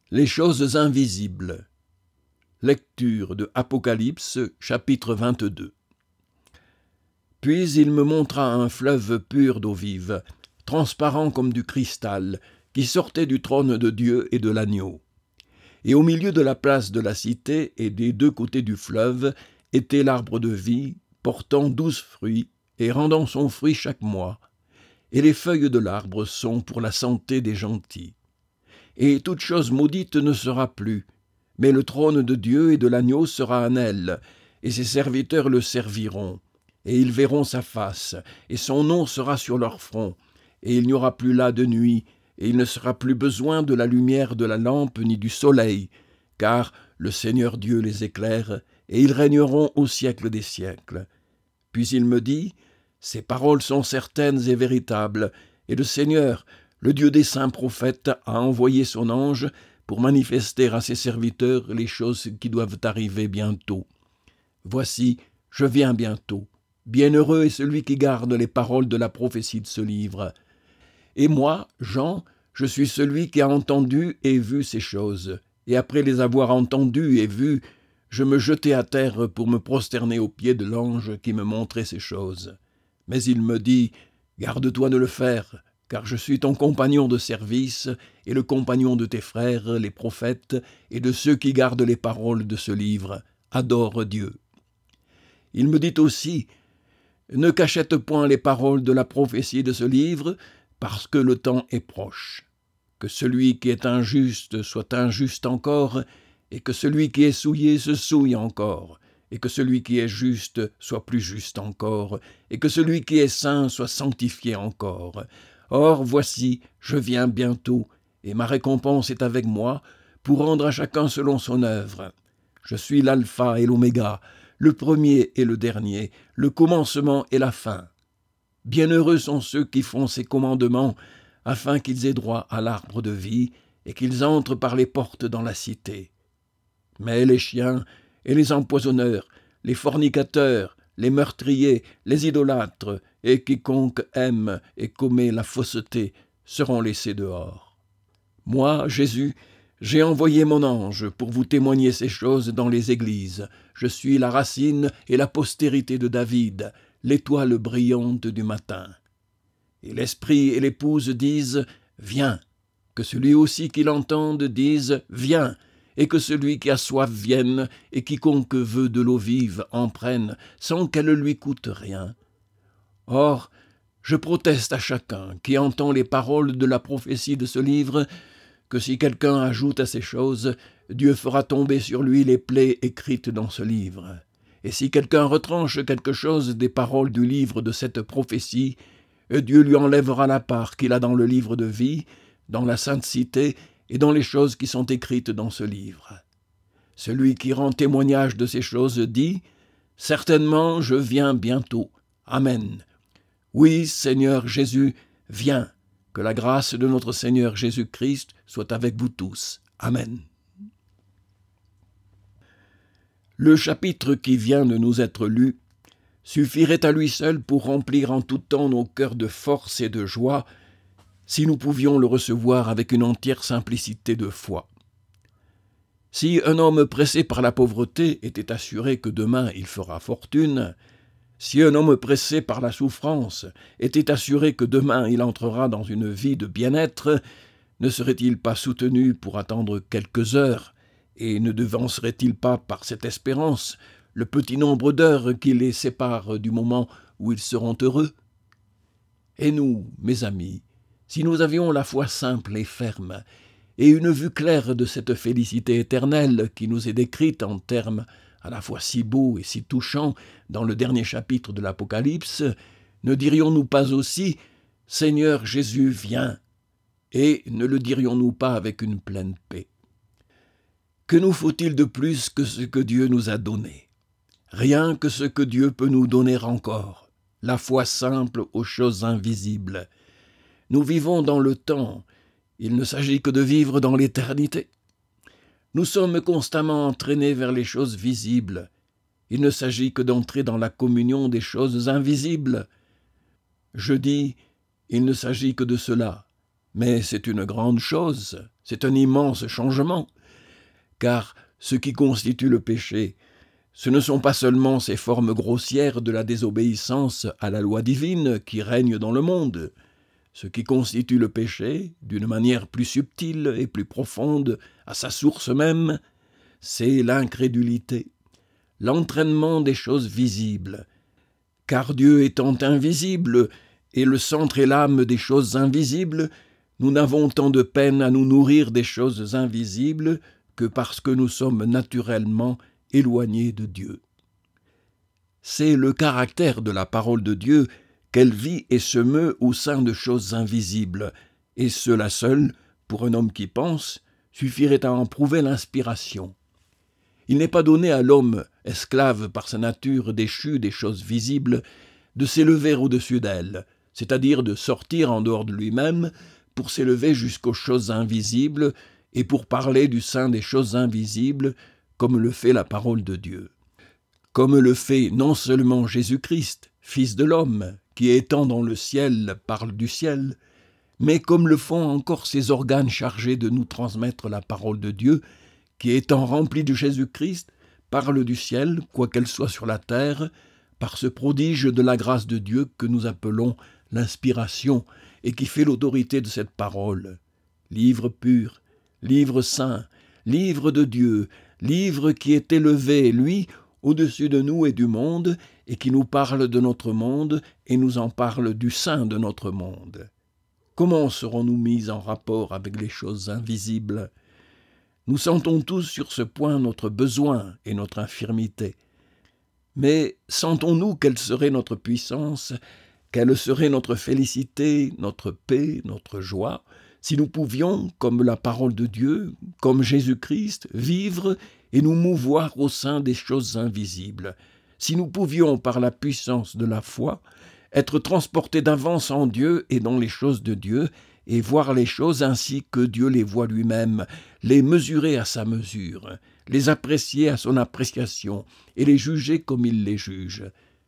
Les choses invisibles. Lecture de Apocalypse, chapitre 22. Puis il me montra un fleuve pur d'eau vive, transparent comme du cristal, qui sortait du trône de Dieu et de l'agneau. Et au milieu de la place de la cité et des deux côtés du fleuve était l'arbre de vie, portant 12 fruits et rendant son fruit chaque mois. Et les feuilles de l'arbre sont pour la santé des gentils. Et toute chose maudite ne sera plus, mais le trône de Dieu et de l'agneau sera en elle, et ses serviteurs le serviront. Et ils verront sa face, et son nom sera sur leur front. Et il n'y aura plus là de nuit, et il ne sera plus besoin de la lumière de la lampe ni du soleil, car le Seigneur Dieu les éclaire, et ils régneront au siècle des siècles. Puis il me dit, ces paroles sont certaines et véritables, et le Seigneur, le Dieu des saints prophètes, a envoyé son ange pour manifester à ses serviteurs les choses qui doivent arriver bientôt. Voici, je viens bientôt. Bienheureux est celui qui garde les paroles de la prophétie de ce livre. Et moi, Jean, je suis celui qui a entendu et vu ces choses. Et après les avoir entendues et vues, je me jetai à terre pour me prosterner aux pieds de l'ange qui me montrait ces choses. Mais il me dit, « Garde-toi de le faire, car je suis ton compagnon de service et le compagnon de tes frères, les prophètes, et de ceux qui gardent les paroles de ce livre. Adore Dieu. » Il me dit aussi, « Ne cachette point les paroles de la prophétie de ce livre, parce que le temps est proche. Que celui qui est injuste soit injuste encore, et que celui qui est souillé se souille encore, et que celui qui est juste soit plus juste encore, et que celui qui est saint soit sanctifié encore. Or, voici, je viens bientôt, et ma récompense est avec moi, pour rendre à chacun selon son œuvre. Je suis l'alpha et l'oméga, le premier et le dernier, le commencement et la fin. Bienheureux sont ceux qui font ces commandements, afin qu'ils aient droit à l'arbre de vie, et qu'ils entrent par les portes dans la cité. Mais les chiens et les empoisonneurs, les fornicateurs, les meurtriers, les idolâtres, et quiconque aime et commet la fausseté, seront laissés dehors. Moi, Jésus, j'ai envoyé mon ange pour vous témoigner ces choses dans les églises. Je suis la racine et la postérité de David, l'étoile brillante du matin. Et l'esprit et l'épouse disent « Viens », que celui aussi qui l'entende dise « Viens », et que celui qui a soif vienne, et quiconque veut de l'eau vive en prenne, sans qu'elle lui coûte rien. Or, je proteste à chacun qui entend les paroles de la prophétie de ce livre, que si quelqu'un ajoute à ces choses, Dieu fera tomber sur lui les plaies écrites dans ce livre. Et si quelqu'un retranche quelque chose des paroles du livre de cette prophétie, Dieu lui enlèvera la part qu'il a dans le livre de vie, dans la sainte cité et dans les choses qui sont écrites dans ce livre. Celui qui rend témoignage de ces choses dit « Certainement, je viens bientôt. Amen. Oui, Seigneur Jésus, viens. Que la grâce de notre Seigneur Jésus-Christ soit avec vous tous. Amen. » Le chapitre qui vient de nous être lu suffirait à lui seul pour remplir en tout temps nos cœurs de force et de joie, si nous pouvions le recevoir avec une entière simplicité de foi. Si un homme pressé par la pauvreté était assuré que demain il fera fortune, si un homme pressé par la souffrance était assuré que demain il entrera dans une vie de bien-être, ne serait-il pas soutenu pour attendre quelques heures, et ne devancerait-il pas par cette espérance le petit nombre d'heures qui les séparent du moment où ils seront heureux? Et nous, mes amis, si nous avions la foi simple et ferme, et une vue claire de cette félicité éternelle qui nous est décrite en termes à la fois si beaux et si touchants dans le dernier chapitre de l'Apocalypse, ne dirions-nous pas aussi « Seigneur Jésus, viens » et ne le dirions-nous pas avec une pleine paix? Que nous faut-il de plus que ce que Dieu nous a donné? Rien que ce que Dieu peut nous donner encore, la foi simple aux choses invisibles. Nous vivons dans le temps, il ne s'agit que de vivre dans l'éternité. Nous sommes constamment entraînés vers les choses visibles, il ne s'agit que d'entrer dans la communion des choses invisibles. Je dis, il ne s'agit que de cela, Mais c'est une grande chose, c'est un immense changement, car ce qui constitue le péché, ce ne sont pas seulement ces formes grossières de la désobéissance à la loi divine qui règnent dans le monde. Ce qui constitue le péché, d'une manière plus subtile et plus profonde, à sa source même, c'est l'incrédulité, l'entraînement des choses visibles. Car Dieu étant invisible, et le centre et l'âme des choses invisibles, nous n'avons tant de peine à nous nourrir des choses invisibles que parce que nous sommes naturellement éloignés de Dieu. C'est le caractère de la parole de Dieu qu'elle vit et se meut au sein de choses invisibles, et cela seul, pour un homme qui pense, suffirait à en prouver l'inspiration. Il n'est pas donné à l'homme, esclave par sa nature déchu des choses visibles, de s'élever au-dessus d'elles, c'est-à-dire de sortir en dehors de lui-même pour s'élever jusqu'aux choses invisibles et pour parler du sein des choses invisibles, comme le fait la parole de Dieu. Comme le fait non seulement Jésus-Christ, Fils de l'homme, qui étant dans le ciel parle du ciel, mais comme le font encore ces organes chargés de nous transmettre la parole de Dieu, qui étant remplis de Jésus-Christ, parle du ciel, quoiqu'elle soit sur la terre, par ce prodige de la grâce de Dieu que nous appelons l'inspiration, et qui fait l'autorité de cette parole. Livre pur, livre saint, livre de Dieu, livre qui est élevé, lui, au-dessus de nous et du monde, et qui nous parle de notre monde, et nous en parle du sein de notre monde. Comment serons-nous mis en rapport avec les choses invisibles ? Nous sentons tous sur ce point notre besoin et notre infirmité. Mais sentons-nous quelle serait notre puissance, quelle serait notre félicité, notre paix, notre joie, si nous pouvions, comme la parole de Dieu, comme Jésus-Christ, vivre et nous mouvoir au sein des choses invisibles, si nous pouvions, par la puissance de la foi, être transportés d'avance en Dieu et dans les choses de Dieu, et voir les choses ainsi que Dieu les voit lui-même, les mesurer à sa mesure, les apprécier à son appréciation, et les juger comme il les juge.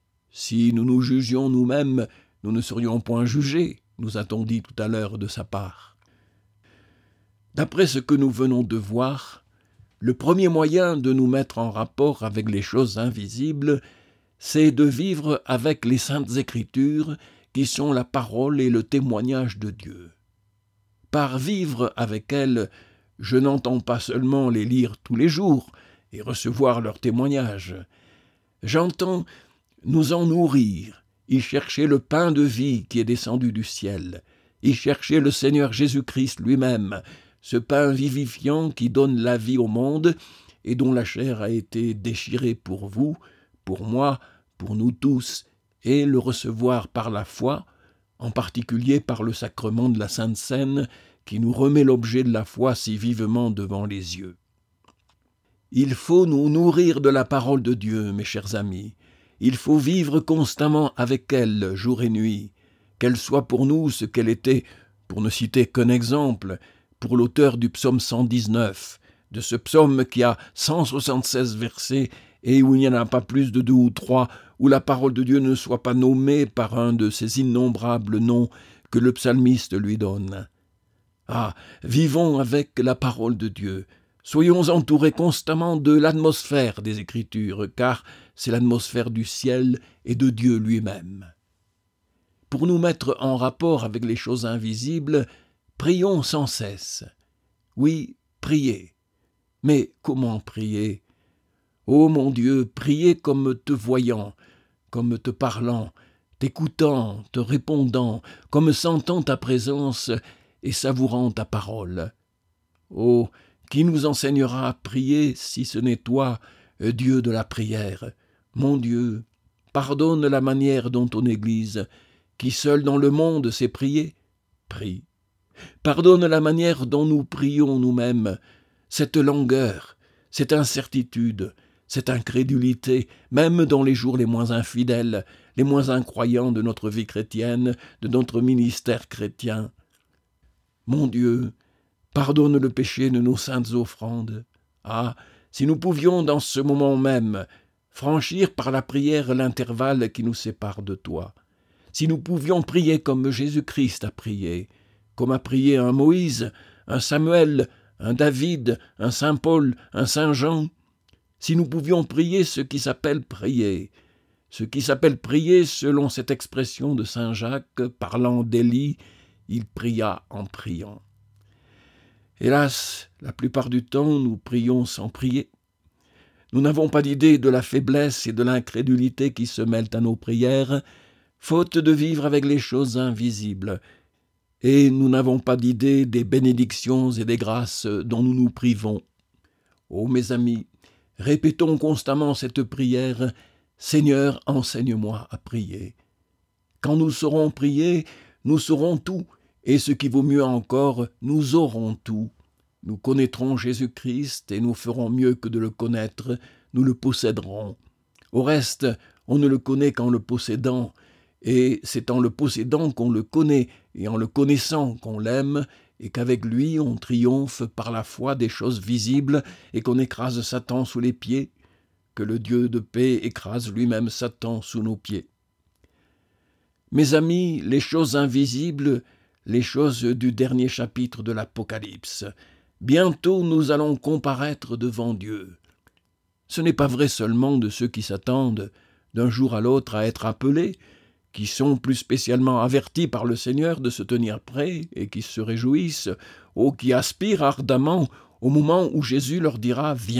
Si nous nous jugions nous-mêmes, nous ne serions point jugés, nous a-t-on dit tout à l'heure de sa part. D'après ce que nous venons de voir, le premier moyen de nous mettre en rapport avec les choses invisibles, c'est de vivre avec les Saintes Écritures, qui sont la parole et le témoignage de Dieu. Par vivre avec elles, je n'entends pas seulement les lire tous les jours et recevoir leur témoignage. J'entends nous en nourrir, y chercher le pain de vie qui est descendu du ciel, y chercher le Seigneur Jésus-Christ lui-même, ce pain vivifiant qui donne la vie au monde et dont la chair a été déchirée pour vous, pour moi, pour nous tous, et le recevoir par la foi, en particulier par le sacrement de la Sainte Seine, qui nous remet l'objet de la foi si vivement devant les yeux. Il faut nous nourrir de la parole de Dieu, mes chers amis. Il faut vivre constamment avec elle, jour et nuit, qu'elle soit pour nous ce qu'elle était, pour ne citer qu'un exemple, pour l'auteur du psaume 119, de ce psaume qui a 176 versets et où il n'y en a pas plus de 2 ou 3, où la parole de Dieu ne soit pas nommée par un de ces innombrables noms que le psalmiste lui donne. Ah, vivons avec la parole de Dieu. Soyons entourés constamment de l'atmosphère des Écritures, car c'est l'atmosphère du ciel et de Dieu lui-même. Pour nous mettre en rapport avec les choses invisibles, prions sans cesse. Oui, priez. Mais comment prier ? Ô mon Dieu, prier comme te voyant, comme te parlant, t'écoutant, te répondant, comme sentant ta présence et savourant ta parole. Oh, qui nous enseignera à prier si ce n'est toi, Dieu de la prière ? Mon Dieu, pardonne la manière dont ton Église, qui seule dans le monde sait prier, prie. Pardonne la manière dont nous prions nous-mêmes, cette langueur, cette incertitude, cette incrédulité, même dans les jours les moins infidèles, les moins incroyants de notre vie chrétienne, de notre ministère chrétien. Mon Dieu, pardonne le péché de nos saintes offrandes. Ah, si nous pouvions dans ce moment même franchir par la prière l'intervalle qui nous sépare de toi, si nous pouvions prier comme Jésus-Christ a prié, comme a prié un Moïse, un Samuel, un David, un Saint Paul, un Saint Jean, si nous pouvions prier ce qui s'appelle prier, selon cette expression de Saint Jacques, parlant d'Élie, il pria en priant. Hélas, la plupart du temps, nous prions sans prier. Nous n'avons pas d'idée de la faiblesse et de l'incrédulité qui se mêlent à nos prières, faute de vivre avec les choses invisibles. Et nous n'avons pas d'idée des bénédictions et des grâces dont nous nous privons. Ô mes amis, répétons constamment cette prière « Seigneur, enseigne-moi à prier ». Quand nous saurons prier, nous saurons tout, et ce qui vaut mieux encore, nous aurons tout. Nous connaîtrons Jésus-Christ et nous ferons mieux que de le connaître, nous le posséderons. Au reste, on ne le connaît qu'en le possédant, et c'est en le possédant qu'on le connaît, et en le connaissant qu'on l'aime, et qu'avec lui on triomphe par la foi des choses visibles et qu'on écrase Satan sous les pieds, que le Dieu de paix écrase lui-même Satan sous nos pieds. Mes amis, les choses invisibles, les choses du dernier chapitre de l'Apocalypse, bientôt nous allons comparaître devant Dieu. Ce n'est pas vrai seulement de ceux qui s'attendent d'un jour à l'autre à être appelés, qui sont plus spécialement avertis par le Seigneur de se tenir prêts et qui se réjouissent, ou qui aspirent ardemment au moment où Jésus leur dira « Viens ».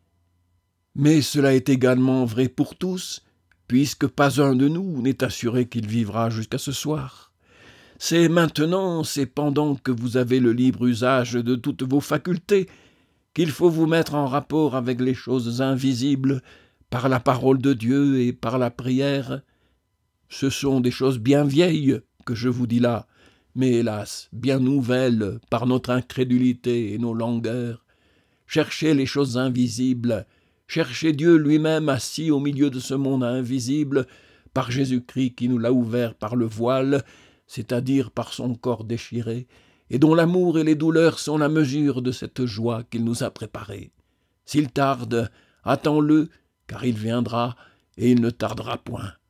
Mais cela est également vrai pour tous, puisque pas un de nous n'est assuré qu'il vivra jusqu'à ce soir. C'est maintenant, c'est pendant que vous avez le libre usage de toutes vos facultés, qu'il faut vous mettre en rapport avec les choses invisibles, par la parole de Dieu et par la prière. Ce sont des choses bien vieilles que je vous dis là, mais hélas, bien nouvelles par notre incrédulité et nos langueurs. Cherchez les choses invisibles, cherchez Dieu lui-même assis au milieu de ce monde invisible, par Jésus-Christ qui nous l'a ouvert par le voile, c'est-à-dire par son corps déchiré, et dont l'amour et les douleurs sont la mesure de cette joie qu'il nous a préparée. S'il tarde, attends-le, car il viendra, et il ne tardera point.